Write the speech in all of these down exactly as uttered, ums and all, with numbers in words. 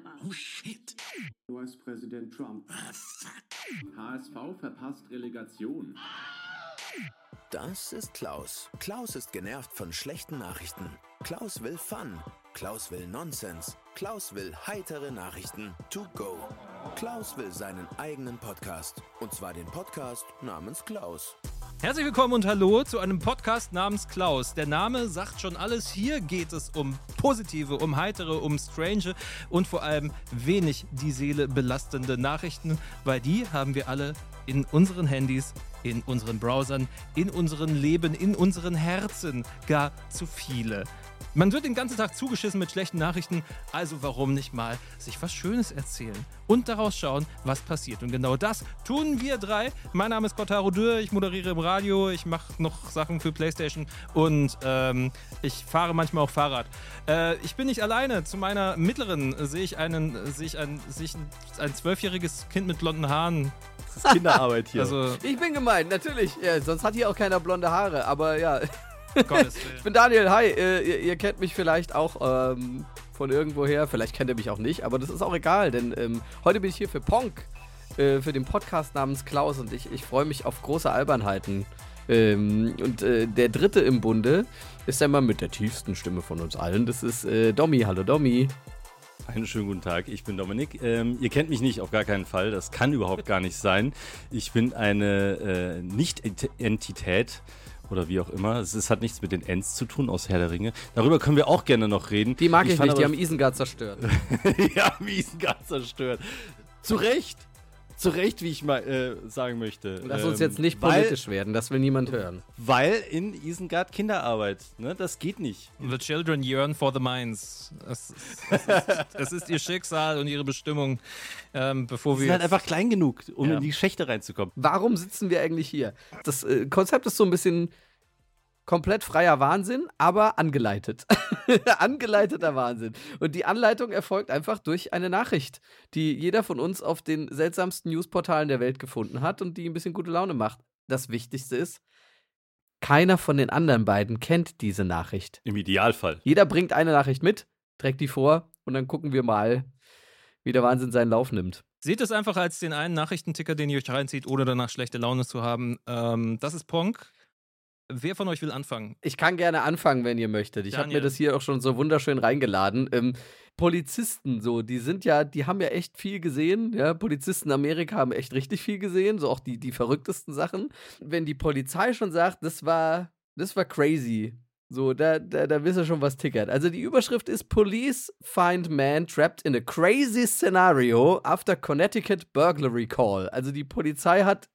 Oh shit. U S-Präsident Trump. Ah, fuck. H S V verpasst Relegation. Das ist Klaus. Klaus ist genervt von schlechten Nachrichten. Klaus will Fun. Klaus will Nonsens. Klaus will heitere Nachrichten to go. Klaus will seinen eigenen Podcast. Und zwar den Podcast namens Klaus. Herzlich willkommen und hallo zu einem Podcast namens Klaus. Der Name sagt schon alles. Hier geht es um positive, um heitere, um strange und vor allem wenig die Seele belastende Nachrichten, weil die haben wir alle in unseren Handys, in unseren Browsern, in unserem Leben, in unseren Herzen. Gar zu viele. Man wird den ganzen Tag zugeschissen mit schlechten Nachrichten, also warum nicht mal sich was Schönes erzählen und daraus schauen, was passiert. Und genau das tun wir drei. Mein Name ist Kotaro Dürr, ich moderiere im Radio, ich mache noch Sachen für PlayStation und ähm, ich fahre manchmal auch Fahrrad. Äh, ich bin nicht alleine. Zu meiner mittleren sehe ich einen, sehe ich ein, sehe ich ein, ein zwölfjähriges Kind mit blonden Haaren. Das ist Kinderarbeit hier. Also, ich bin gemeint, natürlich. Ja, sonst hat hier auch keiner blonde Haare, aber ja. Gottes Willen. Ich bin Daniel, hi, äh, ihr, ihr kennt mich vielleicht auch ähm, von irgendwoher, vielleicht kennt ihr mich auch nicht, aber das ist auch egal, denn ähm, heute bin ich hier für Ponk, äh, für den Podcast namens Klaus und ich, ich freue mich auf große Albernheiten. Ähm, und äh, der dritte im Bunde ist der Mann mit der tiefsten Stimme von uns allen, das ist äh, Domi. Hallo Domi. Einen schönen guten Tag, ich bin Dominik. Ähm, ihr kennt mich nicht, auf gar keinen Fall, das kann überhaupt gar nicht sein. Ich bin eine äh, Nicht-Entität. Oder wie auch immer. Es, es hat nichts mit den Ents zu tun aus Herr der Ringe. Darüber können wir auch gerne noch reden. Die mag ich, ich nicht, aber, die haben Isengard zerstört. Die haben Isengard zerstört. Zu Recht. Zu Recht, wie ich mal äh, sagen möchte. Lass ähm, uns jetzt nicht weil, politisch werden, das will niemand hören. Weil in Isengard Kinderarbeit, ne, das geht nicht. The children yearn for the mines. Es, es, ist, es ist ihr Schicksal und ihre Bestimmung, ähm, bevor Sie wir... sind halt einfach klein genug, um Ja. in die Schächte reinzukommen. Warum sitzen wir eigentlich hier? Das äh, Konzept ist so ein bisschen komplett freier Wahnsinn, aber angeleitet. Angeleiteter Wahnsinn. Und die Anleitung erfolgt einfach durch eine Nachricht, die jeder von uns auf den seltsamsten Newsportalen der Welt gefunden hat und die ein bisschen gute Laune macht. Das Wichtigste ist, keiner von den anderen beiden kennt diese Nachricht. Im Idealfall. Jeder bringt eine Nachricht mit, trägt die vor und dann gucken wir mal, wie der Wahnsinn seinen Lauf nimmt. Seht es einfach als den einen Nachrichtenticker, den ihr euch reinzieht, ohne danach schlechte Laune zu haben. Ähm, das ist Ponk. Wer von euch will anfangen? Ich kann gerne anfangen, wenn ihr möchtet. Ich habe mir Daniel. das hier auch schon so wunderschön reingeladen. Ähm, Polizisten, so, die sind ja, die haben ja echt viel gesehen. Ja, Polizisten in Amerika haben echt richtig viel gesehen, so auch die, die verrücktesten Sachen. Wenn die Polizei schon sagt, das war, das war crazy, so, da, da, da wisst ihr schon, was tickert. Also die Überschrift ist Police find man trapped in a crazy scenario after Connecticut burglary call. Also die Polizei hat,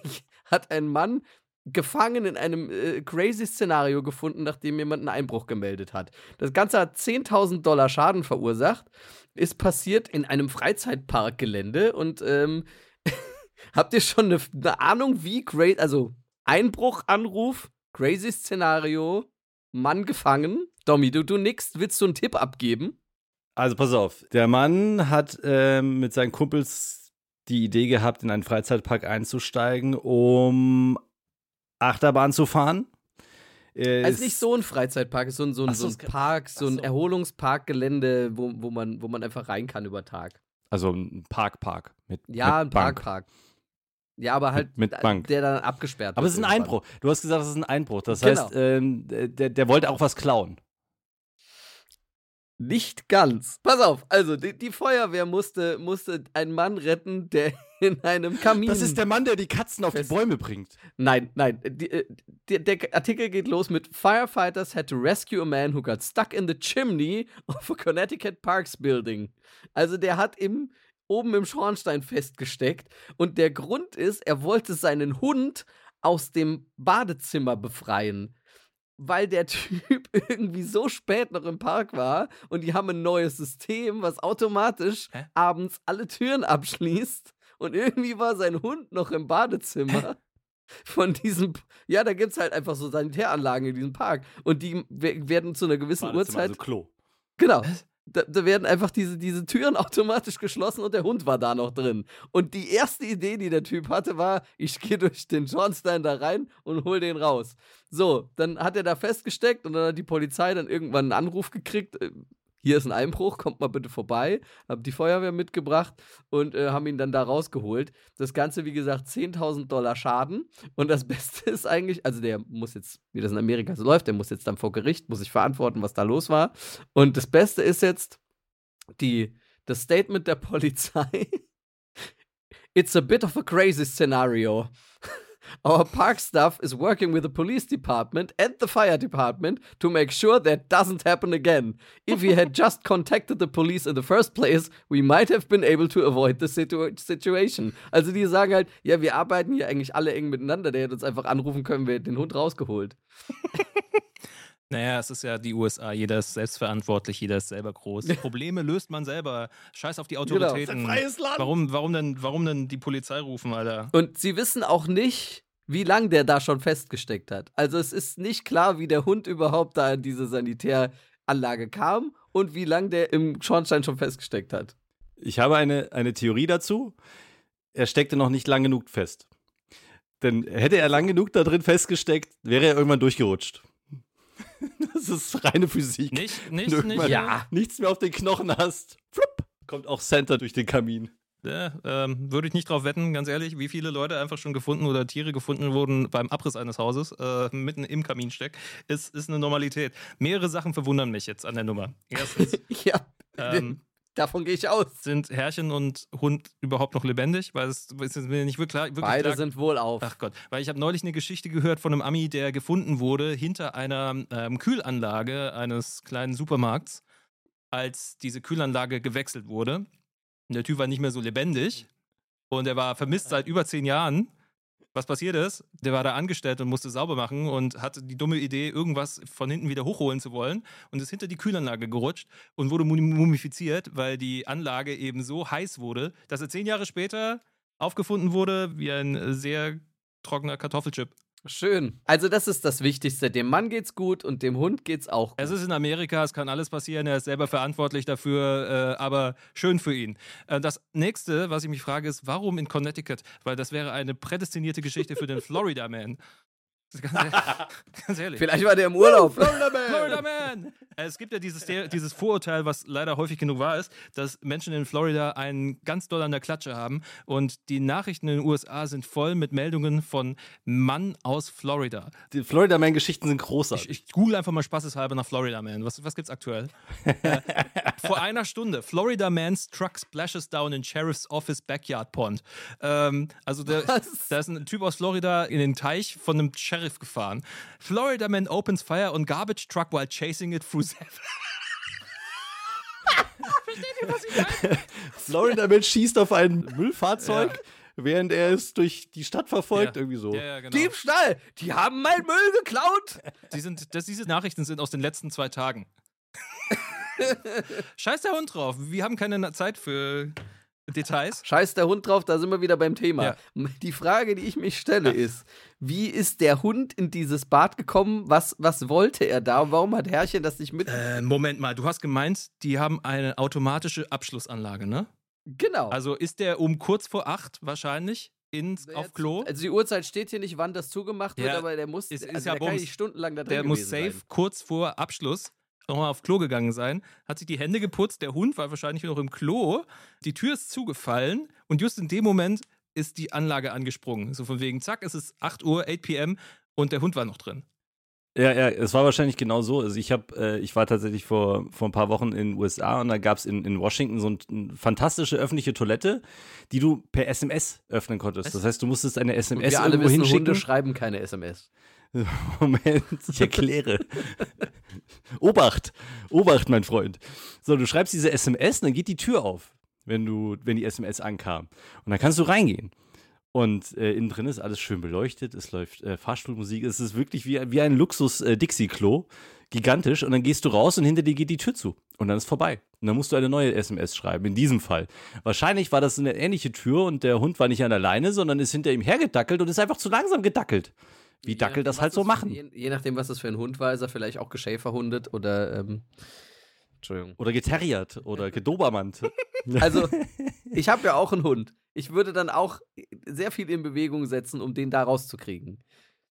hat einen Mann gefangen in einem äh, crazy Szenario gefunden, nachdem jemand einen Einbruch gemeldet hat. Das Ganze hat zehntausend Dollar Schaden verursacht, ist passiert in einem Freizeitparkgelände und ähm, habt ihr schon eine, eine Ahnung, wie crazy, also Einbruchanruf, crazy Szenario, Mann gefangen. Domi, du, du nix, willst du einen Tipp abgeben? Also pass auf, der Mann hat ähm, mit seinen Kumpels die Idee gehabt, in einen Freizeitpark einzusteigen, um Achterbahn zu fahren. Äh, Also nicht so ein Freizeitpark, es ist so ein, so ein, Ach so, so ein es kann- Park, so ein ach so. Erholungsparkgelände, wo, wo, man, wo man einfach rein kann über Tag. Also ein Park-Park mit, Ja, mit ein Bank. Park-Park. Ja, aber halt, Mit- mit Bank. der dann abgesperrt Aber wird es ist ein irgendwann. Einbruch. Du hast gesagt, es ist ein Einbruch. Das Genau. heißt, ähm, der, der wollte auch was klauen. Nicht ganz. Pass auf, also die, die Feuerwehr musste, musste einen Mann retten, der in einem Kamin... Das ist der Mann, der die Katzen auf die Fest- Bäume bringt. Nein, nein, die, äh, die, der Artikel geht los mit Firefighters had to rescue a man who got stuck in the chimney of a Connecticut Parks building. Also der hat im, oben im Schornstein festgesteckt und der Grund ist, er wollte seinen Hund aus dem Badezimmer befreien. Weil der Typ irgendwie so spät noch im Park war und die haben ein neues System, was automatisch Hä? abends alle Türen abschließt und irgendwie war sein Hund noch im Badezimmer von diesem, ja, da gibt's halt einfach so Sanitäranlagen in diesem Park und die we- werden zu einer gewissen Badezimmer, Uhrzeit, also Klo. genau, da, da werden einfach diese, diese Türen automatisch geschlossen und der Hund war da noch drin. Und die erste Idee, die der Typ hatte, war, ich gehe durch den Schornstein da rein und hol den raus. So, dann hat er da festgesteckt und dann hat die Polizei dann irgendwann einen Anruf gekriegt, äh, hier ist ein Einbruch, kommt mal bitte vorbei. Hab die Feuerwehr mitgebracht und äh, haben ihn dann da rausgeholt. Das Ganze, wie gesagt, zehntausend Dollar Schaden. Und das Beste ist eigentlich, also der muss jetzt, wie das in Amerika so läuft, der muss jetzt dann vor Gericht, muss sich verantworten, was da los war. Und das Beste ist jetzt die, das Statement der Polizei. It's a bit of a crazy scenario. Our park staff is working with the police department and the fire department to make sure that doesn't happen again. If we had just contacted the police in the first place, we might have been able to avoid the situ- situation. Also die sagen halt, ja, wir arbeiten hier eigentlich alle eng miteinander, der hätte uns einfach anrufen können, wir hätten den Hund rausgeholt. Naja, es ist ja die U S A, jeder ist selbstverantwortlich, jeder ist selber groß. Probleme löst man selber. Scheiß auf die Autoritäten. Genau. Freies Land. Warum, warum, denn, warum denn die Polizei rufen, Alter? Und sie wissen auch nicht, wie lange der da schon festgesteckt hat. Also es ist nicht klar, wie der Hund überhaupt da in diese Sanitäranlage kam und wie lange der im Schornstein schon festgesteckt hat. Ich habe eine, eine Theorie dazu. Er steckte noch nicht lang genug fest. Denn hätte er lang genug da drin festgesteckt, wäre er irgendwann durchgerutscht. Das ist reine Physik. Nicht, nicht, Wenn du nicht. irgendwann Ja. nichts mehr auf den Knochen hast, flupp, kommt auch Santa durch den Kamin. Ja, ähm, würde ich nicht drauf wetten, ganz ehrlich, wie viele Leute einfach schon gefunden oder Tiere gefunden wurden beim Abriss eines Hauses, äh, mitten im Kaminsteck, ist, ist eine Normalität. Mehrere Sachen verwundern mich jetzt an der Nummer. Erstens, Ja, ähm, davon gehe ich aus. sind Herrchen und Hund überhaupt noch lebendig? Weil es ist mir nicht wirklich, wirklich Beide klar. sind wohl auf. Ach Gott, weil ich habe neulich eine Geschichte gehört von einem Ami, der gefunden wurde hinter einer ähm, Kühlanlage eines kleinen Supermarkts, als diese Kühlanlage gewechselt wurde. Und der Typ war nicht mehr so lebendig und er war vermisst seit über zehn Jahren. Was passiert ist, der war da angestellt und musste sauber machen und hatte die dumme Idee, irgendwas von hinten wieder hochholen zu wollen und ist hinter die Kühlanlage gerutscht und wurde mumifiziert, weil die Anlage eben so heiß wurde, dass er zehn Jahre später aufgefunden wurde wie ein sehr trockener Kartoffelchip. Schön. Also das ist das Wichtigste. Dem Mann geht's gut und dem Hund geht's auch gut. Es ist in Amerika, es kann alles passieren, er ist selber verantwortlich dafür, äh, aber schön für ihn. Äh, das nächste, was ich mich frage, ist, warum in Connecticut? Weil das wäre eine prädestinierte Geschichte für den Florida Man. Ganz ehrlich. Ganz ehrlich. Vielleicht war der im Urlaub. Florida Man! Florida Man! Es gibt ja dieses, dieses Vorurteil, was leider häufig genug wahr ist, dass Menschen in Florida einen ganz doll an der Klatsche haben und die Nachrichten in den U S A sind voll mit Meldungen von Mann aus Florida. Die Florida Man-Geschichten sind großartig. Ich, ich google einfach mal spaßeshalber nach Florida Man. Was, was gibt's aktuell? äh, vor einer Stunde. Florida Man's truck splashes down in Sheriff's Office Backyard Pond. Ähm, also da, da ist ein Typ aus Florida in den Teich von einem Sheriff gefahren. Florida Man opens fire on garbage truck while chasing it through seven. Versteht ihr, was ich meine? Florida Man schießt auf ein Müllfahrzeug, während er es durch die Stadt verfolgt. Ja. Irgendwie so. Ja, ja, genau. Diebstahl! Die haben mein Müll geklaut! Die sind, das, diese Nachrichten sind aus den letzten zwei Tagen. Scheiß der Hund drauf. Wir haben keine Zeit für Details. Scheiß der Hund drauf, da sind wir wieder beim Thema. Ja. Die Frage, die ich mich stelle, ist, wie ist der Hund in dieses Bad gekommen? Was, was wollte er da? Warum hat Herrchen das nicht mit? Äh, Moment mal, du hast gemeint, die haben eine automatische Abschlussanlage, ne? Genau. Also ist der um kurz vor acht wahrscheinlich ins, auf Jetzt- Klo? Also die Uhrzeit steht hier nicht, wann das zugemacht wird, Ja, aber der muss, ist- ist also ja der kann Bums. nicht stundenlang da drin Der muss gewesen safe sein. kurz vor Abschluss nochmal auf Klo gegangen sein, hat sich die Hände geputzt, der Hund war wahrscheinlich noch im Klo, die Tür ist zugefallen und just in dem Moment ist die Anlage angesprungen. So von wegen, zack, es ist acht Uhr, acht p m und der Hund war noch drin. Ja, ja, es war wahrscheinlich genau so. Also ich habe, äh, ich war tatsächlich vor, vor ein paar Wochen in den U S A und da gab es in, in Washington so ein, eine fantastische öffentliche Toilette, die du per S M S öffnen konntest. Was? Das heißt, du musstest eine S M Und S wir alle irgendwo wissen, hinschicken. Hunde schreiben keine S M S. Moment, ich erkläre. Obacht, Obacht, mein Freund. So, du schreibst diese S M S und dann geht die Tür auf, wenn du, wenn die S M S ankam. Und dann kannst du reingehen. Und äh, innen drin ist alles schön beleuchtet, es läuft äh, Fahrstuhlmusik, es ist wirklich wie, wie ein Luxus-Dixie-Klo, gigantisch. Und dann gehst du raus und hinter dir geht die Tür zu. Und dann ist vorbei. Und dann musst du eine neue S M S schreiben, in diesem Fall. Wahrscheinlich war das eine ähnliche Tür und der Hund war nicht an der Leine, sondern ist hinter ihm hergedackelt und ist einfach zu langsam gedackelt. Wie Dackel das halt so machen. Je, je nachdem, was das für ein Hund war, ist er vielleicht auch geschäferhundet oder, ähm, Entschuldigung. Oder geterriert oder gedobermannt. Also, ich habe ja auch einen Hund. Ich würde dann auch sehr viel in Bewegung setzen, um den da rauszukriegen.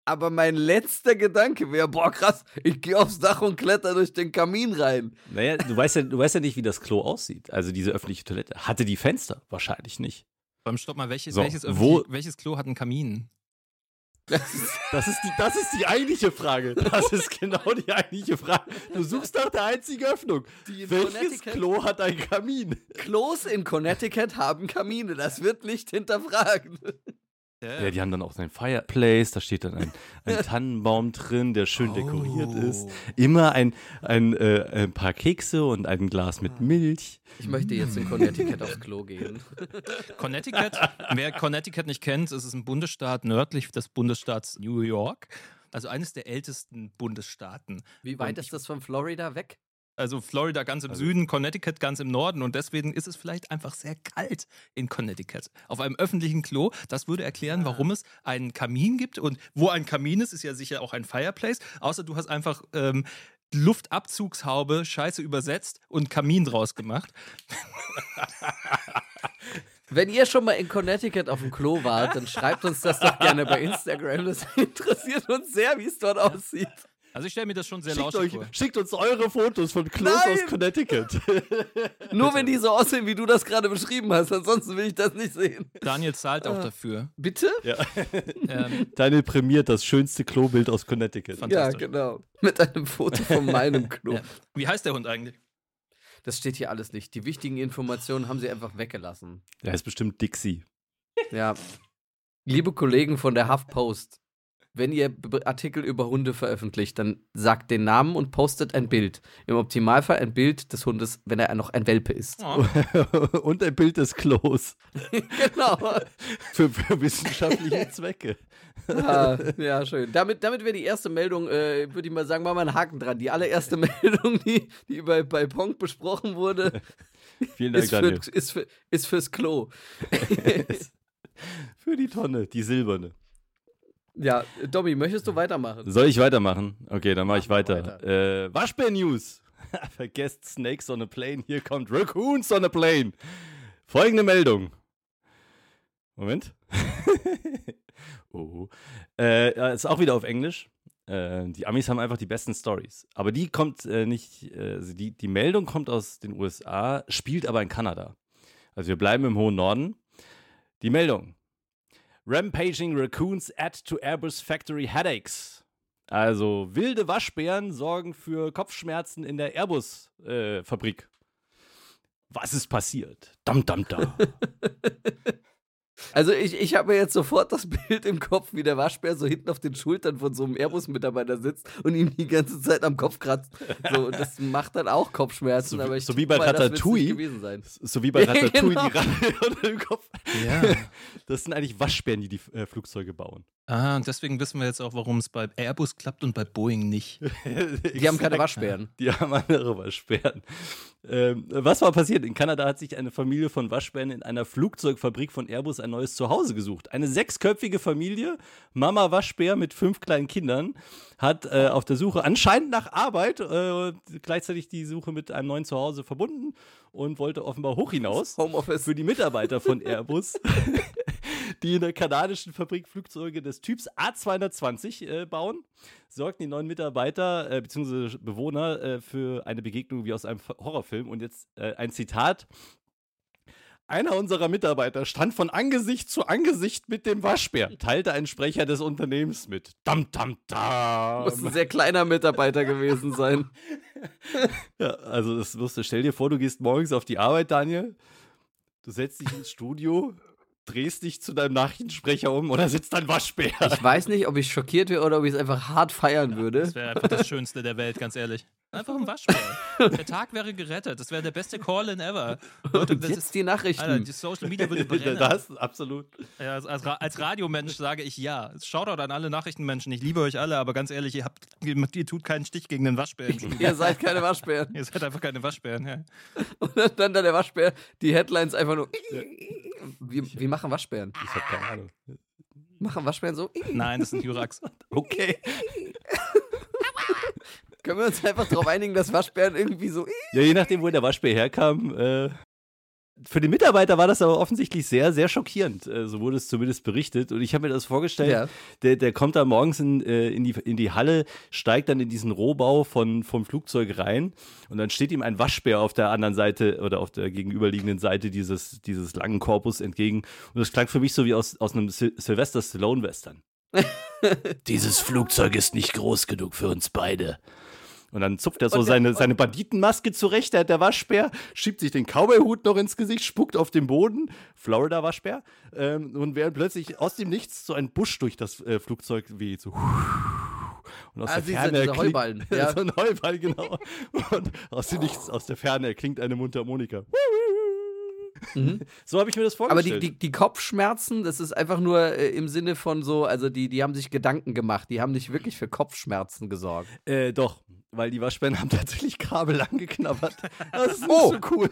Aber mein letzter Gedanke wäre, boah krass, ich gehe aufs Dach und kletter durch den Kamin rein. Naja, du weißt ja, du weißt ja nicht, wie das Klo aussieht. Also diese öffentliche Toilette. Hatte die Fenster? Wahrscheinlich nicht. Beim Stopp mal, welches, So, welches, wo- öffentlich- welches Klo hat einen Kamin? Das ist, Das ist, die, das ist die eigentliche Frage. Das ist genau die eigentliche Frage. Du suchst nach der einzigen Öffnung. Die in Welches Connecticut- Klo hat einen Kamin? Klos in Connecticut haben Kamine, das wird nicht hinterfragt. Ja, die haben dann auch so ein Fireplace, da steht dann ein, ein Tannenbaum drin, der schön dekoriert Oh. ist. Immer ein, ein, äh, ein paar Kekse und ein Glas mit Milch. Ich möchte jetzt in Connecticut aufs Klo gehen. Connecticut, wer Connecticut nicht kennt, es ist ein Bundesstaat nördlich des Bundesstaats New York. Also eines der ältesten Bundesstaaten. Wie weit Und ist das von Florida weg? Also Florida ganz im Also- Süden, Connecticut ganz im Norden und deswegen ist es vielleicht einfach sehr kalt in Connecticut. Auf einem öffentlichen Klo, das würde erklären, warum es einen Kamin gibt und wo ein Kamin ist, ist ja sicher auch ein Fireplace, außer du hast einfach ähm, Luftabzugshaube, scheiße übersetzt und Kamin draus gemacht. Wenn ihr schon mal in Connecticut auf dem Klo wart, dann schreibt uns das doch gerne bei Instagram. Das interessiert uns sehr, wie es dort aussieht. Also ich stelle mir das schon sehr Schickt, lauschig euch, vor. schickt uns eure Fotos von Klos Nein! aus Connecticut. Nur wenn die so aussehen, wie du das gerade beschrieben hast. Ansonsten will ich das nicht sehen. Daniel zahlt auch dafür. Bitte? Ja. Ähm, Daniel prämiert das schönste Klobild aus Connecticut. Fand- Ja, Fantastisch. genau. Mit einem Foto von meinem Klo. ja. Wie heißt der Hund eigentlich? Das steht hier alles nicht. Die wichtigen Informationen haben sie einfach weggelassen. Der ist bestimmt Dixie. Ja. Liebe Kollegen von der HuffPost, wenn ihr B- Artikel über Hunde veröffentlicht, dann sagt den Namen und postet ein Bild. Im Optimalfall ein Bild des Hundes, wenn er noch ein Welpe ist. Oh. Und ein Bild des Klos. Genau. Für, für wissenschaftliche Zwecke. Ja, ja, schön. Damit, damit wäre die erste Meldung, äh, würde ich mal sagen, machen wir einen Haken dran. Die allererste Meldung, die, die bei, bei Ponk besprochen wurde, Vielen Dank, ist, für, Daniel. ist, für, ist fürs Klo. Für die Tonne, die silberne. Ja, Dobby, möchtest du weitermachen? Soll ich weitermachen? Okay, dann mache ich Mach weiter. Äh, Waschbär-News. Vergesst Snakes on a Plane. Hier kommt Raccoons on a Plane. Folgende Meldung. Moment. oh. Äh, ja, ist auch wieder auf Englisch. Äh, die Amis haben einfach die besten Stories. Aber die kommt äh, nicht, äh, also die, die Meldung kommt aus den U S A, spielt aber in Kanada. Also wir bleiben im hohen Norden. Die Meldung. Rampaging Raccoons add to Airbus Factory Headaches. Also wilde Waschbären sorgen für Kopfschmerzen in der Airbus-Fabrik. Was ist passiert? Dam, dam, dam. Also ich, ich habe mir jetzt sofort das Bild im Kopf, wie der Waschbär so hinten auf den Schultern von so einem Airbus-Mitarbeiter sitzt und ihm die ganze Zeit am Kopf kratzt. So, und das macht dann auch Kopfschmerzen, So wie- aber ich so tippe wie bei mal, das wird's Ratatouille. nicht gewesen sein. So wie bei Ja, Ratatouille, genau. die Ratte unter dem Kopf. Ja. Das sind eigentlich Waschbären, die die äh, Flugzeuge bauen. Ah, und deswegen wissen wir jetzt auch, warum es bei Airbus klappt und bei Boeing nicht. Die haben keine Waschbären. Die haben andere Waschbären. Ähm, was war passiert? In Kanada hat sich eine Familie von Waschbären in einer Flugzeugfabrik von Airbus ein neues Zuhause gesucht. Eine sechsköpfige Familie, Mama Waschbär mit fünf kleinen Kindern, hat äh, auf der Suche anscheinend nach Arbeit äh, gleichzeitig die Suche mit einem neuen Zuhause verbunden und wollte offenbar hoch hinaus. Homeoffice. Für die Mitarbeiter von Airbus, die in der kanadischen Fabrik Flugzeuge des Typs A zweihundertzwanzig äh, bauen, sorgten die neuen Mitarbeiter äh, bzw. Bewohner äh, für eine Begegnung wie aus einem Horrorfilm. Und jetzt äh, ein Zitat. Einer unserer Mitarbeiter stand von Angesicht zu Angesicht mit dem Waschbär, teilte ein Sprecher des Unternehmens mit. Dam, dam, dam. Muss ein sehr kleiner Mitarbeiter gewesen sein. Ja, also das wirst du, stell dir vor, du gehst morgens auf die Arbeit, Daniel, du setzt dich ins Studio, drehst dich zu deinem Nachrichtensprecher um oder sitzt ein Waschbär. Ich weiß nicht, ob ich schockiert wäre oder ob ich es einfach hart feiern würde. Das wäre einfach das Schönste der Welt, ganz ehrlich. Einfach ein Waschbär. Der Tag wäre gerettet. Das wäre der beste Call-in ever. Leute, Und das jetzt ist, die Nachrichten. Alter, die Social Media würde brennen. Das, absolut. Ja, als, als, Ra- als Radiomensch sage ich ja. Shoutout an alle Nachrichtenmenschen. Ich liebe euch alle, aber ganz ehrlich, ihr, habt, ihr, ihr tut keinen Stich gegen den Waschbär. im Studio. Ihr seid keine Waschbären. Ihr seid einfach keine Waschbären. Ja. Und dann da der Waschbär, die Headlines einfach nur. Wie, wie machen Waschbären? Ich habe keine Ahnung. Machen Waschbären so? Nein, das sind Juraks. Okay. Können wir uns einfach darauf einigen, dass Waschbären irgendwie so. Ja, je nachdem, wo der Waschbär herkam, äh, Für den Mitarbeiter war das aber offensichtlich sehr, sehr schockierend. Äh, so wurde es zumindest berichtet. Und ich habe mir das vorgestellt, Ja. der, der kommt da morgens in, äh, in, die, in die Halle, steigt dann in diesen Rohbau von, vom Flugzeug rein und dann steht ihm ein Waschbär auf der anderen Seite oder auf der gegenüberliegenden Seite dieses, dieses langen Korpus entgegen. Und das klang für mich so wie aus, aus einem Sil- Sylvester Stallone-Western. Dieses Flugzeug ist nicht groß genug für uns beide. Und dann zupft er so Und der- seine, seine Banditenmaske zurecht, der, der Waschbär, schiebt sich den Cowboy-Hut noch ins Gesicht, spuckt auf den Boden, Florida-Waschbär, ähm, und während plötzlich aus dem Nichts so ein Busch durch das äh, Flugzeug weht, so. Und aus Ah, der siehst du, Ferne diese erklingt- Heuballen, ja. so ein Heuball, genau. Und aus dem Nichts, aus der Ferne erklingt eine Mundharmonika. Mhm. So habe ich mir das Aber die, vorgestellt. die, die Kopfschmerzen, das ist einfach nur äh, im Sinne von so, also die, die haben sich Gedanken gemacht, die haben nicht wirklich für Kopfschmerzen gesorgt. äh, doch, weil die Waschbären haben tatsächlich Kabel angeknabbert. Das ist nicht Oh. so cool.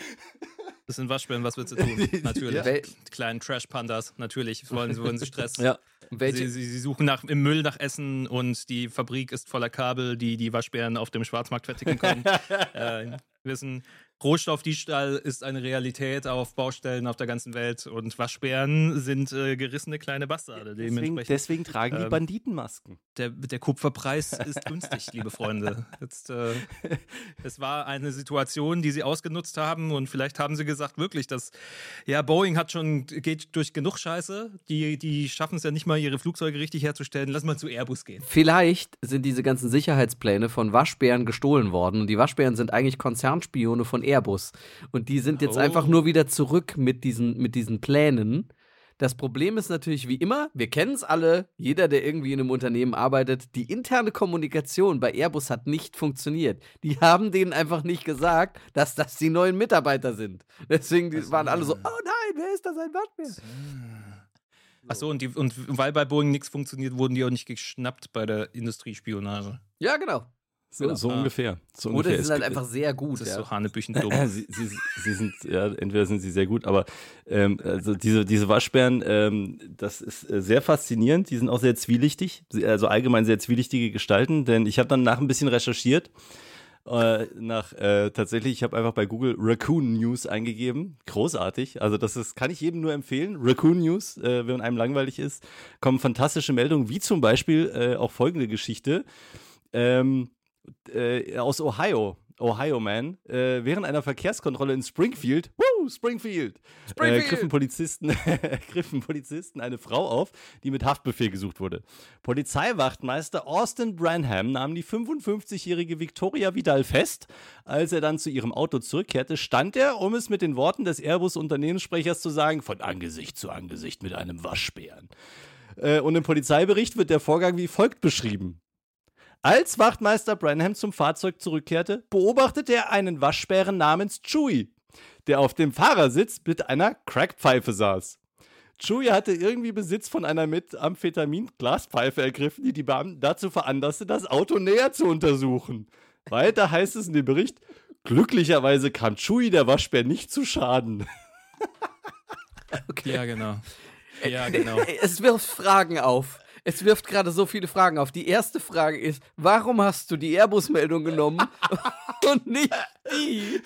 Das sind Waschbären, was willst du tun? Natürlich. Ja. Wel- Die kleinen Trash-Pandas, natürlich wollen, wollen sie Stress. Ja. Welche, Sie, sie, sie suchen nach, im Müll nach Essen und die Fabrik ist voller Kabel, die die Waschbären auf dem Schwarzmarkt fertigen können. äh, wissen, Rohstoffdiebstahl ist eine Realität auf Baustellen auf der ganzen Welt und Waschbären sind äh, gerissene kleine Bastarde. Deswegen, Dementsprechend, deswegen tragen die ähm, Banditenmasken. der, der Kupferpreis ist günstig, liebe Freunde. Jetzt, äh, es war eine Situation, die sie ausgenutzt haben und vielleicht haben sie gesagt wirklich, dass ja, Boeing hat schon, geht durch genug Scheiße, die, die schaffen es ja nicht mal, ihre Flugzeuge richtig herzustellen, lass mal zu Airbus gehen. Vielleicht sind diese ganzen Sicherheitspläne von Waschbären gestohlen worden und die Waschbären sind eigentlich Konzernspione von Airbus und die sind jetzt Oh. einfach nur wieder zurück mit diesen, mit diesen Plänen. Das Problem ist natürlich wie immer, wir kennen es alle, jeder, der irgendwie in einem Unternehmen arbeitet, die interne Kommunikation bei Airbus hat nicht funktioniert. Die haben denen einfach nicht gesagt, dass das die neuen Mitarbeiter sind. Deswegen die waren alle so, oh nein, wer ist das, ein Waschbär? Achso, und, die, und weil bei Boeing nichts funktioniert, wurden die auch nicht geschnappt bei der Industriespionage. Ja, genau. So, Genau. so Ah. ungefähr. So Oder ungefähr. sie Es sind halt gibt- einfach sehr gut. Das ist Ja. so hanebüchen dumm. sie, sie, sie sind, ja, entweder sind sie sehr gut, aber ähm, also diese, diese Waschbären, ähm, das ist äh, sehr faszinierend. Die sind auch sehr zwielichtig, Sie- also allgemein sehr zwielichtige Gestalten, denn ich habe dann nach ein bisschen recherchiert. Äh, nach äh, tatsächlich, ich habe einfach bei Google Raccoon News eingegeben. Großartig. Also das ist, kann ich jedem nur empfehlen. Raccoon News, äh, wenn einem langweilig ist, kommen fantastische Meldungen, wie zum Beispiel äh, auch folgende Geschichte. Ähm, äh, aus Ohio, Ohio Man, äh, während einer Verkehrskontrolle in Springfield, woo, Springfield, Springfield! Äh, griffen, Polizisten, griffen Polizisten eine Frau auf, die mit Haftbefehl gesucht wurde. Polizeiwachtmeister Austin Branham nahm die fünfundfünfzigjährige Victoria Vidal fest. Als er dann zu ihrem Auto zurückkehrte, stand er, um es mit den Worten des Airbus-Unternehmenssprechers zu sagen, von Angesicht zu Angesicht mit einem Waschbären. Äh, und im Polizeibericht wird der Vorgang wie folgt beschrieben. Als Wachtmeister Branham zum Fahrzeug zurückkehrte, beobachtete er einen Waschbären namens Chewie, der auf dem Fahrersitz mit einer Crackpfeife saß. Chewie hatte irgendwie Besitz von einer mit Amphetamin-Glaspfeife ergriffen, die die Beamten dazu veranlasste, das Auto näher zu untersuchen. Weiter heißt es in dem Bericht, glücklicherweise kam Chewie der Waschbär nicht zu Schaden. Ja, genau. Ja, genau. Es wirft Fragen auf. Es wirft gerade so viele Fragen auf. Die erste Frage ist, warum hast du die Airbus-Meldung genommen und nicht die?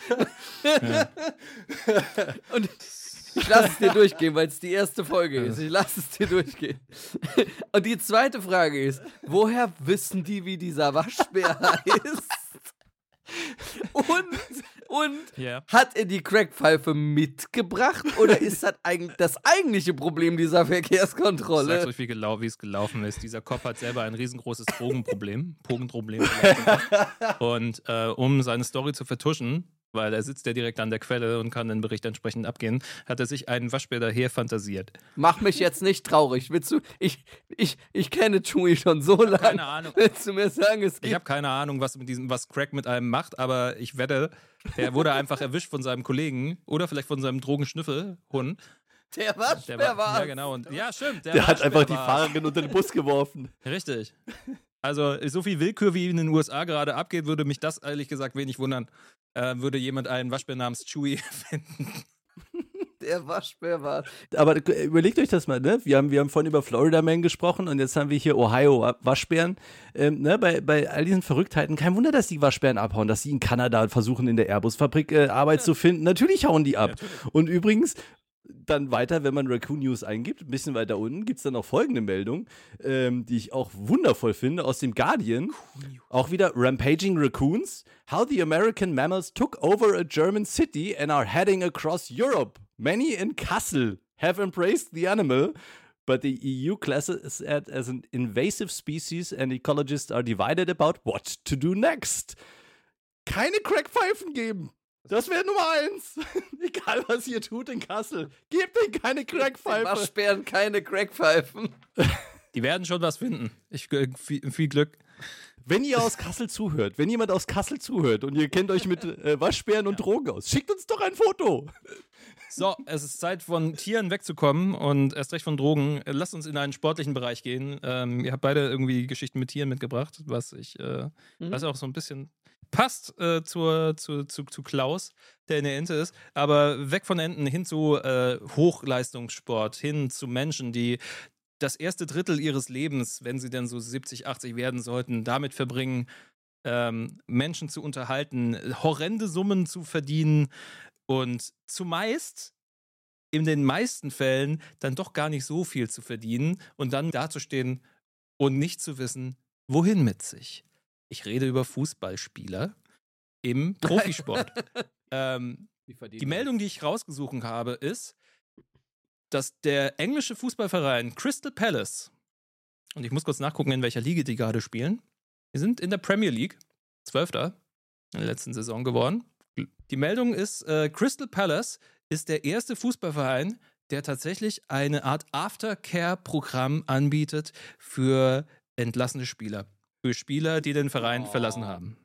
Und ich lasse es dir durchgehen, weil es die erste Folge ist. Ich lasse es dir durchgehen. Und die zweite Frage ist, woher wissen die, wie dieser Waschbär heißt? Und, und Ja. hat er die Crackpfeife mitgebracht oder ist das eigentlich das eigentliche Problem dieser Ich sag's Verkehrskontrolle? euch, wie, gelau wie es gelaufen ist. Dieser Cop hat selber ein riesengroßes Drogenproblem. Drogenproblem. Und äh, um seine Story zu vertuschen, weil er sitzt ja direkt an der Quelle und kann den Bericht entsprechend abgehen, hat er sich einen Waschbär daher fantasiert. Mach mich jetzt nicht traurig. Willst du, ich, ich, ich kenne Chewie schon so lange. Keine Ahnung. Willst du mir sagen, es Ich gibt habe keine Ahnung, was mit diesem, was Crack mit einem macht, aber ich wette, der wurde einfach erwischt von seinem Kollegen oder vielleicht von seinem Drogenschnüffelhund. der Waschbär Der war. Ja, genau. Und, ja, stimmt. Der hat Waschbär einfach die war's. Fahrerin unter den Bus geworfen. Richtig. Also, so viel Willkür, wie in den U S A gerade abgeht, würde mich das ehrlich gesagt wenig wundern. Äh, würde jemand einen Waschbär namens Chewie finden. Der Waschbär war. Aber überlegt euch das mal, ne? Wir haben, wir haben vorhin über Florida Man gesprochen und jetzt haben wir hier Ohio Waschbären. Ähm, ne? bei, bei all diesen Verrücktheiten, kein Wunder, dass die Waschbären abhauen, dass sie in Kanada versuchen, in der Airbus-Fabrik äh, Arbeit ja. zu finden. Natürlich hauen die ab. Ja, und übrigens, dann weiter, wenn man Raccoon News eingibt, ein bisschen weiter unten, gibt es dann auch folgende Meldung, ähm, die ich auch wundervoll finde, aus dem Guardian. Auch wieder Rampaging Raccoons. How the American mammals took over a German city and are heading across Europe. Many in Kassel have embraced the animal, but the E U classes it as an invasive species and ecologists are divided about what to do next. Keine Crackpfeifen geben. Das wäre Nummer eins. Egal, was ihr tut in Kassel. Gebt denen keine Crackpfeife. Waschbären keine Crackpfeifen. Die werden schon was finden. Ich, äh, viel, viel Glück. Wenn ihr aus Kassel zuhört, wenn jemand aus Kassel zuhört und ihr kennt euch mit äh, Waschbären und Drogen aus, schickt uns doch ein Foto. So, es ist Zeit, von Tieren wegzukommen und erst recht von Drogen. Lasst uns in einen sportlichen Bereich gehen. Ähm, ihr habt beide irgendwie Geschichten mit Tieren mitgebracht, was ich, äh, mhm. was auch so ein bisschen passt äh, zur, zu, zu, zu Klaus, der eine Ente ist, aber weg von Enten hin zu äh, Hochleistungssport, hin zu Menschen, die das erste Drittel ihres Lebens, wenn sie denn so siebzig, achtzig werden sollten, damit verbringen, ähm, Menschen zu unterhalten, horrende Summen zu verdienen und zumeist, in den meisten Fällen, dann doch gar nicht so viel zu verdienen und dann dazustehen und nicht zu wissen, wohin mit sich. Ich rede über Fußballspieler im Profisport. ähm, die Meldung, die ich rausgesucht habe, ist, dass der englische Fußballverein Crystal Palace, und ich muss kurz nachgucken, in welcher Liga die gerade spielen, die sind in der Premier League, Zwölfter in der letzten Saison geworden. Die Meldung ist, äh, Crystal Palace ist der erste Fußballverein, der tatsächlich eine Art Aftercare-Programm anbietet für entlassene Spieler. Für Spieler, die den Verein oh. verlassen haben.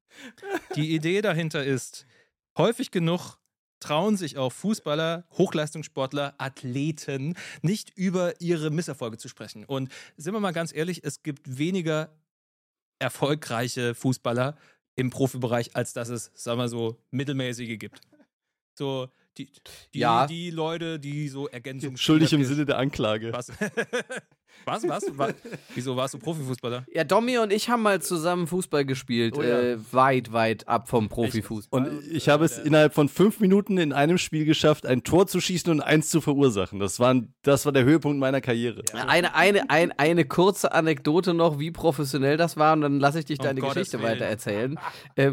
Die Idee dahinter ist, häufig genug trauen sich auch Fußballer, Hochleistungssportler, Athleten nicht über ihre Misserfolge zu sprechen. Und sind wir mal ganz ehrlich, es gibt weniger erfolgreiche Fußballer im Profibereich, als dass es, sagen wir so, mittelmäßige gibt. So, die, die, ja. die Leute, die so Ergänzungen... Schuldig im Sinne der Anklage. Was? Was? Was? Was? Wieso warst du Profifußballer? Ja, Domi und ich haben mal zusammen Fußball gespielt. Oh, ja. äh, weit, weit ab vom Profifußball. Und ich habe es innerhalb von fünf Minuten in einem Spiel geschafft, ein Tor zu schießen und eins zu verursachen. Das war, das war der Höhepunkt meiner Karriere. Ja. Eine, eine, ein, eine kurze Anekdote noch, wie professionell das war, und dann lasse ich dich deine um Geschichte weiter erzählen. ähm,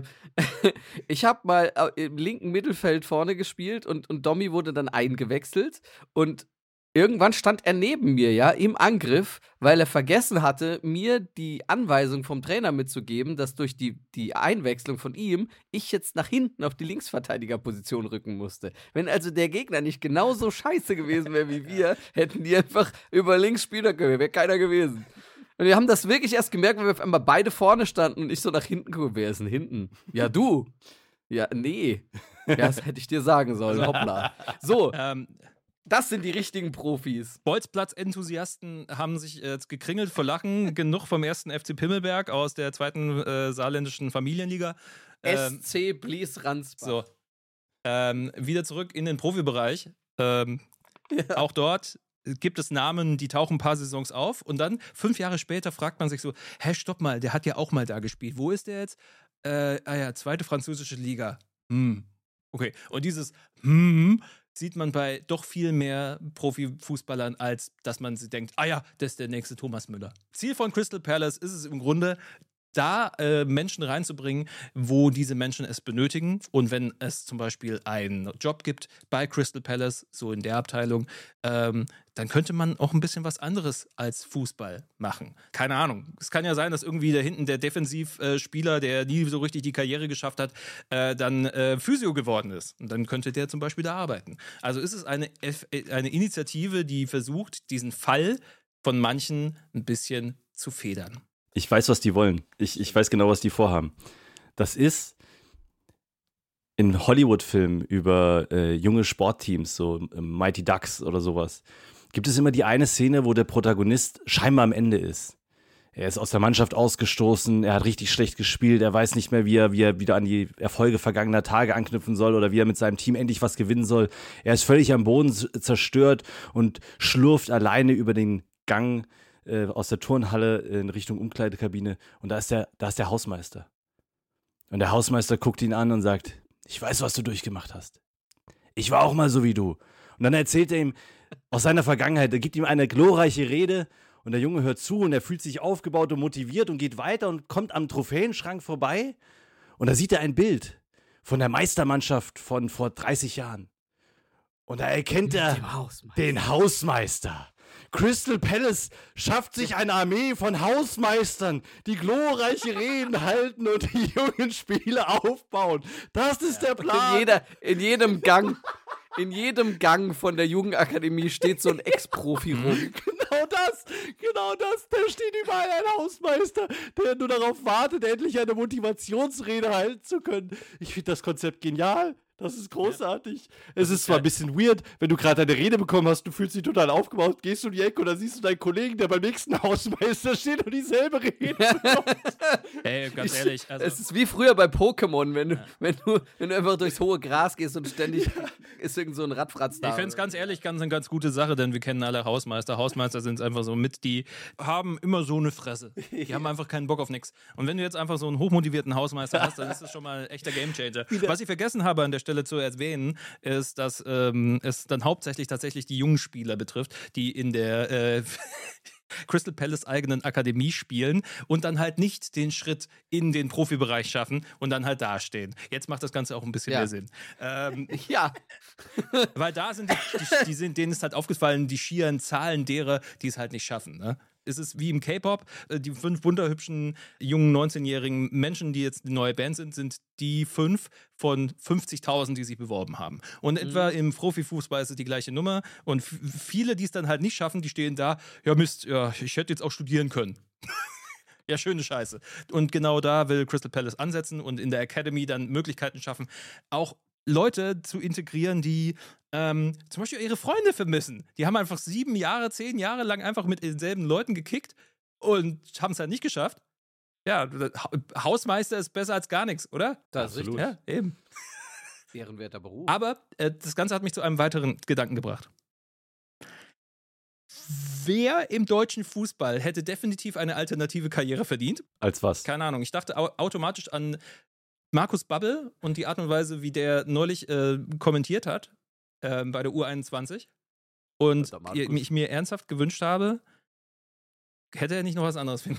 ich habe mal im linken Mittelfeld vorne gespielt und, und Domi wurde dann eingewechselt und irgendwann stand er neben mir, ja, im Angriff, weil er vergessen hatte, mir die Anweisung vom Trainer mitzugeben, dass durch die, die Einwechslung von ihm ich jetzt nach hinten auf die Linksverteidigerposition rücken musste. Wenn also der Gegner nicht genauso scheiße gewesen wäre wie wir, hätten die einfach über links spielen können, wäre keiner gewesen. Und wir haben das wirklich erst gemerkt, weil wir auf einmal beide vorne standen und ich so nach hinten gucke. Wer ist denn hinten? Ja, du. Ja, nee. Ja, das hätte ich dir sagen sollen. Hoppla. So. Ähm. Das sind die richtigen Profis. Bolzplatz-Enthusiasten haben sich jetzt gekringelt vor Lachen. Genug vom ersten F C Pimmelberg aus der zweiten äh, saarländischen Familienliga. Ähm, S C Blies-Ransbach. So. Ähm, wieder zurück in den Profibereich. Ähm, ja. Auch dort gibt es Namen, die tauchen ein paar Saisons auf. Und dann, fünf Jahre später, fragt man sich so, hä, stopp mal, der hat ja auch mal da gespielt. Wo ist der jetzt? Äh, ah ja, zweite französische Liga. Hm. Okay. Und dieses Hm sieht man bei doch viel mehr Profifußballern, als dass man sich denkt, ah ja, das ist der nächste Thomas Müller. Ziel von Crystal Palace ist es im Grunde, da äh, Menschen reinzubringen, wo diese Menschen es benötigen. Und wenn es zum Beispiel einen Job gibt bei Crystal Palace, so in der Abteilung, ähm, dann könnte man auch ein bisschen was anderes als Fußball machen. Keine Ahnung. Es kann ja sein, dass irgendwie da hinten der Defensivspieler, der nie so richtig die Karriere geschafft hat, äh, dann äh, Physio geworden ist. Und dann könnte der zum Beispiel da arbeiten. Also ist es eine, F- eine Initiative, die versucht, diesen Fall von manchen ein bisschen zu federn. Ich weiß, was die wollen. Ich, ich weiß genau, was die vorhaben. Das ist in Hollywood-Filmen über äh, junge Sportteams, so äh, Mighty Ducks oder sowas, gibt es immer die eine Szene, wo der Protagonist scheinbar am Ende ist. Er ist aus der Mannschaft ausgestoßen, er hat richtig schlecht gespielt, er weiß nicht mehr, wie er, wie er wieder an die Erfolge vergangener Tage anknüpfen soll oder wie er mit seinem Team endlich was gewinnen soll. Er ist völlig am Boden zerstört und schlurft alleine über den Gang äh, aus der Turnhalle in Richtung Umkleidekabine und da ist der, da ist der Hausmeister. Und der Hausmeister guckt ihn an und sagt, ich weiß, was du durchgemacht hast. Ich war auch mal so wie du. Und dann erzählt er ihm aus seiner Vergangenheit, er gibt ihm eine glorreiche Rede. Und der Junge hört zu und er fühlt sich aufgebaut und motiviert und geht weiter und kommt am Trophäenschrank vorbei. Und da sieht er ein Bild von der Meistermannschaft von vor dreißig Jahren. Und da erkennt er Hausmeister. den Hausmeister. Crystal Palace schafft sich eine Armee von Hausmeistern, die glorreiche Reden halten und die jungen Spieler aufbauen. Das ist der Plan. In, jeder, in jedem Gang, in jedem Gang von der Jugendakademie steht so ein Ex-Profi rum. Genau das, genau das. Da steht überall ein Hausmeister, der nur darauf wartet, endlich eine Motivationsrede halten zu können. Ich finde das Konzept genial. Das ist großartig. Ja. Es ist zwar ein bisschen weird, wenn du gerade eine Rede bekommen hast, du fühlst dich total aufgebaut, gehst du in die Ecke und dann siehst du deinen Kollegen, der beim nächsten Hausmeister steht und dieselbe Rede bekommt. Ey, ganz ehrlich. Also es ist wie früher bei Pokémon, wenn du, ja. wenn, du, wenn du einfach durchs hohe Gras gehst und ständig ist irgend so ein Radfratz da. Ich finde es ganz ehrlich ganz eine ganz gute Sache, denn wir kennen alle Hausmeister. Hausmeister sind einfach so mit, die haben immer so eine Fresse. Die ja. haben einfach keinen Bock auf nichts. Und wenn du jetzt einfach so einen hochmotivierten Hausmeister hast, dann ist das schon mal ein echter Gamechanger. Was ich vergessen habe an der Stelle zu erwähnen, ist, dass ähm, es dann hauptsächlich tatsächlich die jungen Spieler betrifft, die in der äh, Crystal Palace eigenen Akademie spielen und dann halt nicht den Schritt in den Profibereich schaffen und dann halt dastehen. Jetzt macht das Ganze auch ein bisschen ja. mehr Sinn. Ähm, ja. Weil da sind, die, die, die sind, denen ist halt aufgefallen, die schieren Zahlen derer, die es halt nicht schaffen, ne? Es ist wie im K-Pop, die fünf wunderhübschen jungen neunzehnjährigen Menschen, die jetzt eine neue Band sind, sind die fünf von fünfzigtausend, die sich beworben haben. Und mhm. etwa im Profifußball ist es die gleiche Nummer. Und f- viele, die es dann halt nicht schaffen, die stehen da, ja Mist, ja, ich hätte jetzt auch studieren können. Ja, schöne Scheiße. Und genau da will Crystal Palace ansetzen und in der Academy dann Möglichkeiten schaffen, auch Leute zu integrieren, die ähm, zum Beispiel ihre Freunde vermissen. Die haben einfach sieben Jahre, zehn Jahre lang einfach mit denselben Leuten gekickt und haben es halt nicht geschafft. Ja, Hausmeister ist besser als gar nichts, oder? Das ist richtig. Ja, eben. Ehrenwerter Beruf. Aber äh, das Ganze hat mich zu einem weiteren Gedanken gebracht. Wer im deutschen Fußball hätte definitiv eine alternative Karriere verdient? Als was? Keine Ahnung. Ich dachte au- automatisch an Markus Babbel und die Art und Weise, wie der neulich äh, kommentiert hat äh, bei der U einundzwanzig. Und ich mir ernsthaft gewünscht habe, hätte er nicht noch was anderes finden.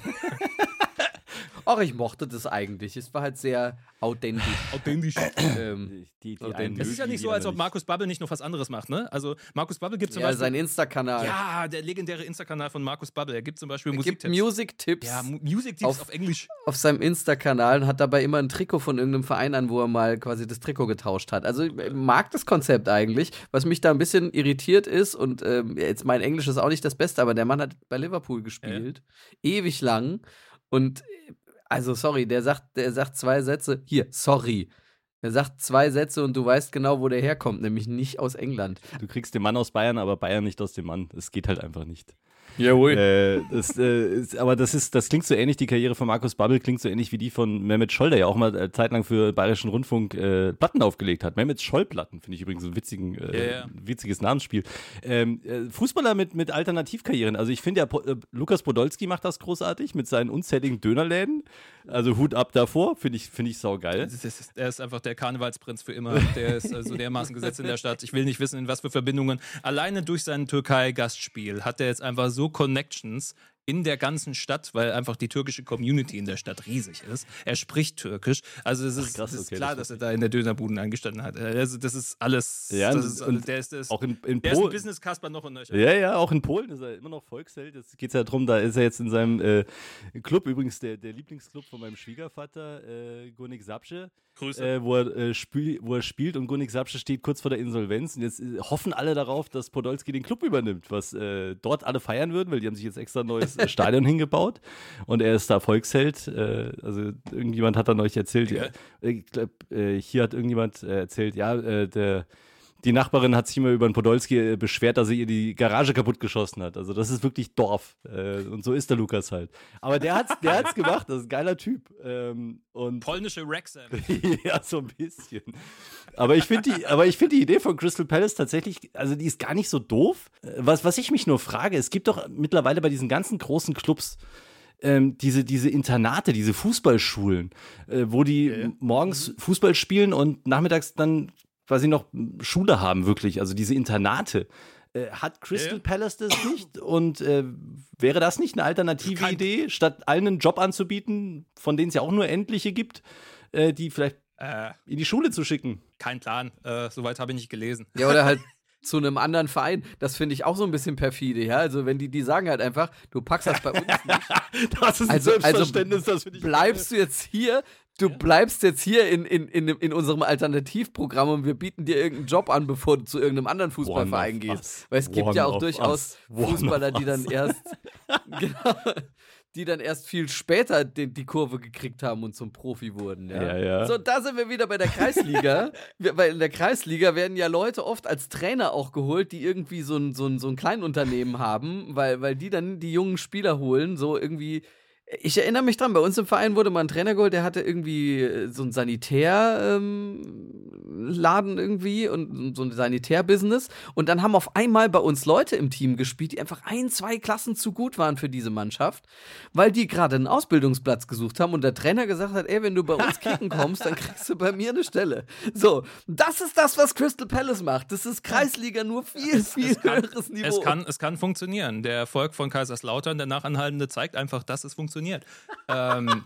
Ach, ich mochte das eigentlich. Es war halt sehr authentisch. Authentisch. ähm, die, die authentisch. Es ist ja nicht so, als ob Markus Babbel nicht noch was anderes macht, ne? Also Markus Babbel gibt zum ja, Beispiel... sein Insta-Kanal. Ja, der legendäre Insta-Kanal von Markus Babbel. Er gibt zum Beispiel er Musiktipps. Gibt Musiktipps. Ja, Mu- Musiktipps auf, auf Englisch. Auf seinem Insta-Kanal und hat dabei immer ein Trikot von irgendeinem Verein an, wo er mal quasi das Trikot getauscht hat. Also ich mag das Konzept eigentlich. Was mich da ein bisschen irritiert ist und ähm, jetzt mein Englisch ist auch nicht das Beste, aber der Mann hat bei Liverpool gespielt. Ja. Ewig lang. Und also sorry, der sagt, der sagt zwei Sätze. Hier, sorry. Er sagt zwei Sätze und du weißt genau, wo der herkommt, nämlich nicht aus England. Du kriegst den Mann aus Bayern, aber Bayern nicht aus dem Mann. Es geht halt einfach nicht. Jawohl. Äh, das, äh, ist, aber das ist, das klingt so ähnlich, die Karriere von Markus Babbel klingt so ähnlich wie die von Mehmet Scholl, der ja auch mal äh, zeitlang für Bayerischen Rundfunk äh, Platten aufgelegt hat. Mehmet Scholl-Platten, finde ich übrigens ein witzigen, äh, ja, ja. witziges Namensspiel. Ähm, äh, Fußballer mit, mit Alternativkarrieren. Also ich finde ja, po- äh, Lukas Podolski macht das großartig mit seinen unzähligen Dönerläden. Also Hut ab davor, finde ich, find ich saugeil. Das ist, er ist einfach der Karnevalsprinz für immer. Der ist also dermaßen gesetzt in der Stadt. Ich will nicht wissen, in was für Verbindungen. Alleine durch sein Türkei-Gastspiel hat er jetzt einfach so Connections in der ganzen Stadt, weil einfach die türkische Community in der Stadt riesig ist. Er spricht Türkisch. Also es ist, Ach, krass, es ist okay, klar, das dass er da in der Dönerbuden eingestanden hat. Also das ist alles. Ja, das ist, und der ist, der ist, auch in, in der ist ein Polen. Business-Kasper noch und nöcher. Ja, ja, auch in Polen ist er immer noch Volksheld. Jetzt geht es ja darum, da ist er jetzt in seinem äh, Club, übrigens der, der Lieblingsclub von meinem Schwiegervater, äh, Górnik Zabrze, Grüße. äh, wo, er, äh, spiel, wo er spielt und Górnik Zabrze steht kurz vor der Insolvenz und jetzt äh, hoffen alle darauf, dass Podolski den Club übernimmt, was äh, dort alle feiern würden, weil die haben sich jetzt extra ein neues äh, Stadion hingebaut und er ist da Volksheld. Äh, also irgendjemand hat dann euch erzählt, ja. Ja, ich glaub, äh, hier hat irgendjemand äh, erzählt, ja, äh, der die Nachbarin hat sich immer über den Podolski äh, beschwert, dass er ihr die Garage kaputt geschossen hat. Also das ist wirklich Dorf. Äh, und so ist der Lukas halt. Aber der hat's, der hat's gemacht. Das ist ein geiler Typ. Ähm, und Polnische Wrexham. ja, so ein bisschen. Aber ich finde die, aber ich finde die Idee von Crystal Palace tatsächlich, also die ist gar nicht so doof. Was, was ich mich nur frage, es gibt doch mittlerweile bei diesen ganzen großen Clubs ähm, diese, diese Internate, diese Fußballschulen, äh, wo die Ja, ja. morgens Fußball spielen und nachmittags dann quasi noch Schule haben, wirklich. Also diese Internate. Äh, hat Crystal Ja, ja. Palace das nicht? Und äh, wäre das nicht eine alternative Kein- Idee, statt allen einen Job anzubieten, von denen es ja auch nur etliche gibt, äh, die vielleicht Äh, in die Schule zu schicken? kein Plan. Äh, Soweit habe ich nicht gelesen. Ja, oder halt zu einem anderen Verein. Das finde ich auch so ein bisschen perfide, ja. Also wenn die, die sagen halt einfach, du packst das bei uns nicht. Das ist ein Also, also Selbstverständnis, das finde ich. bleibst du jetzt hier, du bleibst jetzt hier in, in, in, in unserem Alternativprogramm und wir bieten dir irgendeinen Job an, bevor du zu irgendeinem anderen Fußballverein One of gehst. us. Weil es gibt One ja auch of durchaus us. One Fußballer, of die dann us. erst genau, die dann erst viel später die, die Kurve gekriegt haben und zum Profi wurden. Ja, Ja, ja. So, da sind wir wieder bei der Kreisliga. Wir- Weil in der Kreisliga werden ja Leute oft als Trainer auch geholt, die irgendwie so ein, so ein, so ein Kleinunternehmen haben, weil, weil die dann die jungen Spieler holen, so irgendwie. Ich erinnere mich dran, bei uns im Verein wurde mal ein Trainer geholt, der hatte irgendwie äh, so ein Sanitärladen ähm, irgendwie und so ein Sanitärbusiness. Und dann haben auf einmal bei uns Leute im Team gespielt, die einfach ein, zwei Klassen zu gut waren für diese Mannschaft, weil die gerade einen Ausbildungsplatz gesucht haben und der Trainer gesagt hat, ey, wenn du bei uns kicken kommst, dann kriegst du bei mir eine Stelle. So, das ist das, was Crystal Palace macht. Das ist Kreisliga, nur viel, viel kann- höheres Niveau. Es kann, es kann funktionieren. Der Erfolg von Kaiserslautern, der nachanhaltende, zeigt einfach, dass es funktioniert. ähm,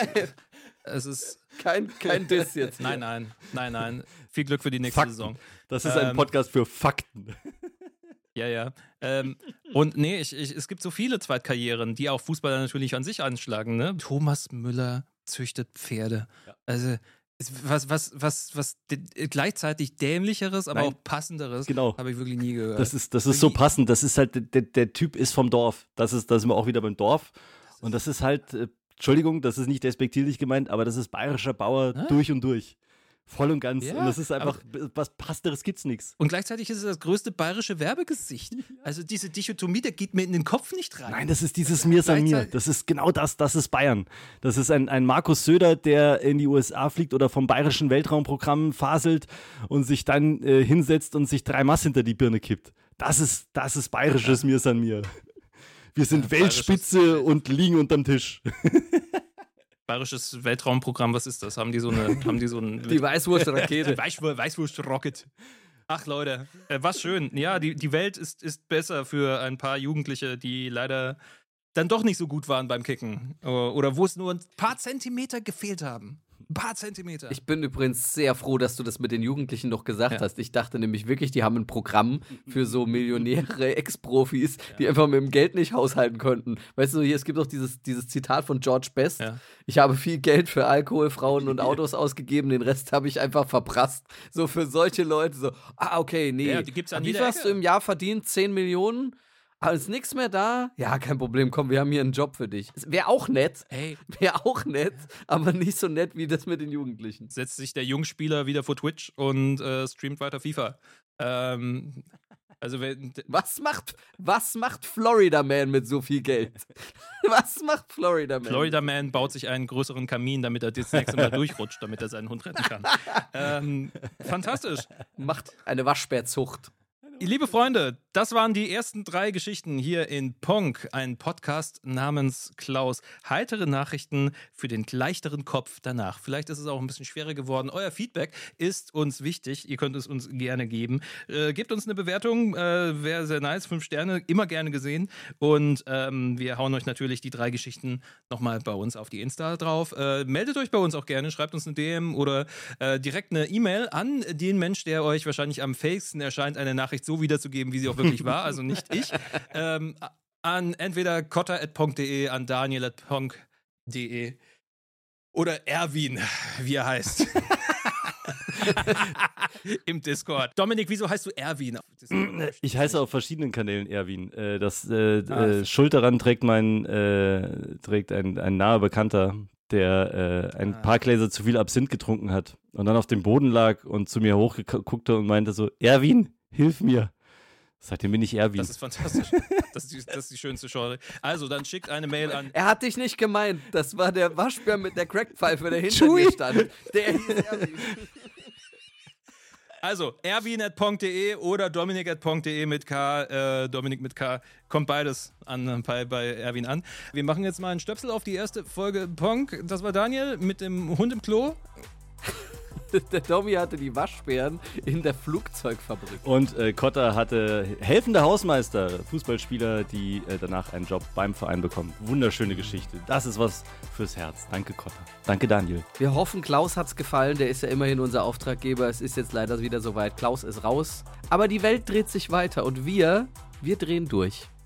es ist. kein, kein Diss jetzt. hier. Nein, nein, nein, nein. Viel Glück für die nächste Fakten. Saison. Das ist ein Ähm, Podcast für Fakten. Ja, ja. Ähm, und nee, ich, ich, es gibt so viele Zweitkarrieren, die auch Fußballer natürlich an sich anschlagen. Ne? Thomas Müller züchtet Pferde. Also es- was, was, was, was d- gleichzeitig dämlicheres, aber Nein. auch passenderes Genau. habe ich wirklich nie gehört. Das ist, das ist so passend. Das ist halt, der, der Typ ist vom Dorf. Das ist, da sind wir auch wieder beim Dorf. Und das ist halt, äh, Entschuldigung, das ist nicht despektierlich gemeint, aber das ist bayerischer Bauer Ah. durch und durch. Voll und ganz. Ja, und das ist einfach, was passenderes gibt's nichts. Und gleichzeitig ist es das größte bayerische Werbegesicht. Also diese Dichotomie, der geht mir in den Kopf nicht rein. Nein, das ist dieses Mir san mir. Gleichzeitig- Das ist genau das, das ist Bayern. Das ist ein, ein Markus Söder, der in die U S A fliegt oder vom bayerischen Weltraumprogramm faselt und sich dann äh, hinsetzt und sich drei Mass hinter die Birne kippt. Das ist, das ist bayerisches Mir san mir. Wir sind Ja, Weltspitze bayerisches- und liegen unterm Tisch. Bayerisches Weltraumprogramm, was ist das? Haben die so eine, haben die so ein Die Weißwurst-Rakete. Weißwurst, Weißwurst-Rocket. Ach Leute, äh, was schön. Ja, die, die Welt ist, ist besser für ein paar Jugendliche, die leider dann doch nicht so gut waren beim Kicken. O- Oder wo es nur ein paar Zentimeter gefehlt haben. Ein paar Zentimeter. Ich bin übrigens sehr froh, dass du das mit den Jugendlichen noch gesagt Ja. hast. Ich dachte nämlich wirklich, die haben ein Programm für so Millionäre Ex-Profis, die einfach mit dem Geld nicht haushalten konnten. Weißt du, hier, es gibt auch dieses, dieses Zitat von George Best. Ja. Ich habe viel Geld für Alkohol, Frauen und Autos ausgegeben, den Rest habe ich einfach verprasst. So für solche Leute so, ah, okay, nee. Ja, die gibt's an Wie jeder viel hast du Ecke. im Jahr verdient? zehn Millionen? Aber ist nichts mehr da? Ja, kein Problem, komm, wir haben hier einen Job für dich. Wäre auch nett. Hey, Wäre auch nett, aber nicht so nett wie das mit den Jugendlichen. setzt sich der Jungspieler wieder vor Twitch und äh, streamt weiter FIFA. Ähm, also wenn, Was macht, was macht Florida Man mit so viel Geld? Was macht Florida Man? Florida Man baut sich einen größeren Kamin, damit er das nächste Mal durchrutscht, damit er seinen Hund retten kann. ähm, fantastisch. macht eine Waschbärzucht. Liebe Freunde, das waren die ersten drei Geschichten hier in Ponk, ein Podcast namens Klaus. Heitere Nachrichten für den leichteren Kopf danach. Vielleicht ist es auch ein bisschen schwerer geworden. Euer Feedback ist uns wichtig. Ihr könnt es uns gerne geben. Äh, gebt uns eine Bewertung, äh, wäre sehr nice. Fünf Sterne, immer gerne gesehen. Und ähm, wir hauen euch natürlich die drei Geschichten nochmal bei uns auf die Insta drauf. Äh, meldet euch bei uns auch gerne, schreibt uns eine D M oder äh, direkt eine E-Mail an den Mensch, der euch wahrscheinlich am fähigsten erscheint, eine Nachricht so wiederzugeben, wie sie auch wirklich war, also nicht ich. Ähm, an entweder kotter at ponk punkt de, an daniel at ponk punkt de oder Erwin, wie er heißt. Im Discord. Dominik, wieso heißt du Erwin? Ich heiße auf verschiedenen Kanälen Erwin. Äh, das äh, Ah. äh, Schuld daran trägt mein äh, trägt ein, ein naher Bekannter, der äh, ein paar Gläser zu viel Absinth getrunken hat und dann auf dem Boden lag und zu mir hochguckte und meinte so, Erwin, hilf mir. Seitdem bin ich Erwin. Das ist fantastisch. Das ist, die, das ist die schönste Genre. Also, dann schickt eine Mail an. Er hat dich nicht gemeint. Das war der Waschbär mit der Crackpfeife, der hinter dir stand. Der hieß Erwin. Also, erwin at pong punkt de oder dominik at pong punkt de mit K, äh, Dominik mit K. Kommt beides an, bei, bei Erwin an. Wir machen jetzt mal einen Stöpsel auf die erste Folge Pong. Das war Daniel mit dem Hund im Klo. Der Domi hatte die Waschbären in der Flugzeugfabrik. Und äh, Kotter hatte helfende Hausmeister, Fußballspieler, die äh, danach einen Job beim Verein bekommen. Wunderschöne Geschichte. Das ist was fürs Herz. Danke, Kotter. Danke, Daniel. Wir hoffen, Klaus hat's gefallen. Der ist ja immerhin unser Auftraggeber. Es ist jetzt leider wieder soweit. Klaus ist raus. Aber die Welt dreht sich weiter und wir, wir drehen durch.